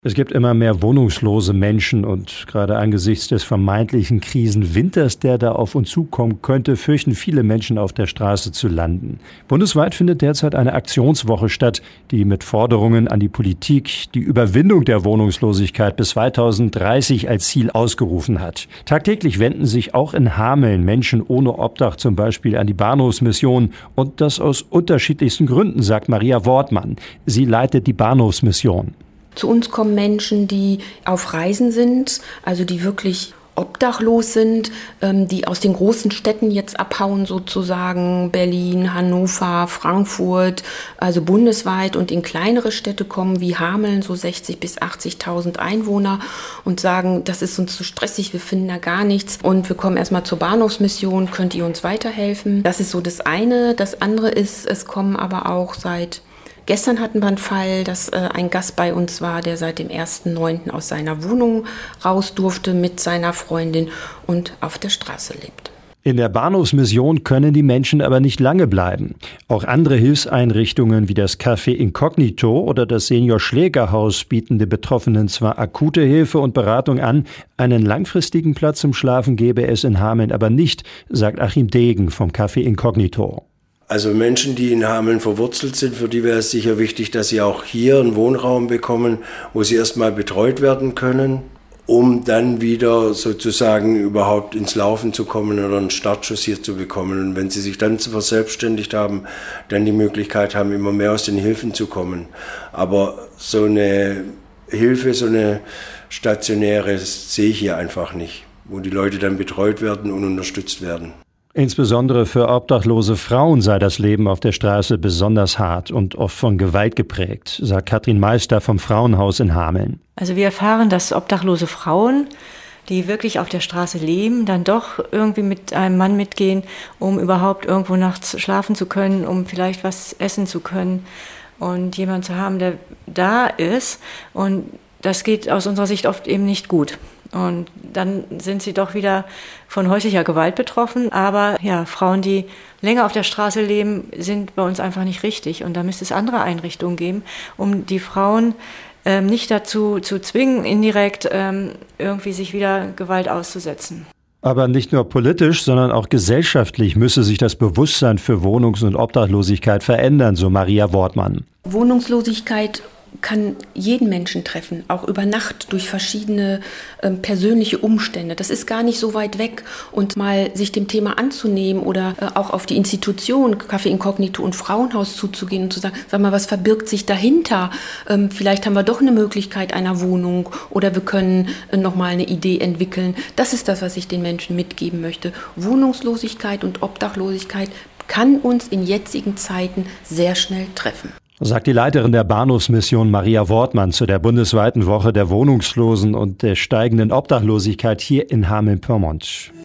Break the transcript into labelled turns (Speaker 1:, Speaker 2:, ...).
Speaker 1: Es gibt immer mehr wohnungslose Menschen und gerade angesichts des vermeintlichen Krisenwinters, der da auf uns zukommen könnte, fürchten viele Menschen, auf der Straße zu landen. Bundesweit findet derzeit eine Aktionswoche statt, die mit Forderungen an die Politik die Überwindung der Wohnungslosigkeit bis 2030 als Ziel ausgerufen hat. Tagtäglich wenden sich auch in Hameln Menschen ohne Obdach zum Beispiel an die Bahnhofsmission und das aus unterschiedlichsten Gründen, sagt Maria Wortmann. Sie leitet die Bahnhofsmission.
Speaker 2: Zu uns kommen Menschen, die auf Reisen sind, also die wirklich obdachlos sind, die aus den großen Städten jetzt abhauen sozusagen, Berlin, Hannover, Frankfurt, also bundesweit und in kleinere Städte kommen wie Hameln, so 60.000 bis 80.000 Einwohner und sagen, das ist uns zu stressig, wir finden da gar nichts und wir kommen erstmal zur Bahnhofsmission, könnt ihr uns weiterhelfen? Das ist so das eine. Das andere ist, es kommen aber auch Gestern hatten wir einen Fall, dass ein Gast bei uns war, der seit dem 1.9. aus seiner Wohnung raus durfte mit seiner Freundin und auf der Straße lebt.
Speaker 1: In der Bahnhofsmission können die Menschen aber nicht lange bleiben. Auch andere Hilfseinrichtungen wie das Café Incognito oder das Senior-Schlägerhaus bieten den Betroffenen zwar akute Hilfe und Beratung an, einen langfristigen Platz zum Schlafen gäbe es in Hameln aber nicht, sagt Achim Degen vom Café Incognito.
Speaker 3: Also Menschen, die in Hameln verwurzelt sind, für die wäre es sicher wichtig, dass sie auch hier einen Wohnraum bekommen, wo sie erstmal betreut werden können, um dann wieder sozusagen überhaupt ins Laufen zu kommen oder einen Startschuss hier zu bekommen. Und wenn sie sich dann verselbstständigt haben, dann die Möglichkeit haben, immer mehr aus den Hilfen zu kommen. Aber so eine Hilfe, so eine stationäre sehe ich hier einfach nicht, wo die Leute dann betreut werden und unterstützt werden.
Speaker 1: Insbesondere für obdachlose Frauen sei das Leben auf der Straße besonders hart und oft von Gewalt geprägt, sagt Katrin Meister vom Frauenhaus in Hameln.
Speaker 4: Also wir erfahren, dass obdachlose Frauen, die wirklich auf der Straße leben, dann doch irgendwie mit einem Mann mitgehen, um überhaupt irgendwo nachts schlafen zu können, um vielleicht was essen zu können und jemanden zu haben, der da ist. Und das geht aus unserer Sicht oft eben nicht gut. Und dann sind sie doch wieder von häuslicher Gewalt betroffen. Aber ja, Frauen, die länger auf der Straße leben, sind bei uns einfach nicht richtig. Und da müsste es andere Einrichtungen geben, um die Frauen nicht dazu zu zwingen, indirekt irgendwie sich wieder Gewalt auszusetzen.
Speaker 1: Aber nicht nur politisch, sondern auch gesellschaftlich müsse sich das Bewusstsein für Wohnungs- und Obdachlosigkeit verändern, so Maria Wortmann.
Speaker 2: Wohnungslosigkeit kann jeden Menschen treffen, auch über Nacht durch verschiedene persönliche Umstände. Das ist gar nicht so weit weg und mal sich dem Thema anzunehmen oder auch auf die Institution Café Incognito und Frauenhaus zuzugehen und zu sagen, sag mal, was verbirgt sich dahinter? Vielleicht haben wir doch eine Möglichkeit einer Wohnung oder wir können nochmal eine Idee entwickeln. Das ist das, was ich den Menschen mitgeben möchte. Wohnungslosigkeit und Obdachlosigkeit kann uns in jetzigen Zeiten sehr schnell treffen.
Speaker 1: Sagt die Leiterin der Bahnhofsmission Maria Wortmann zu der bundesweiten Woche der Wohnungslosen und der steigenden Obdachlosigkeit hier in Hameln-Pyrmont.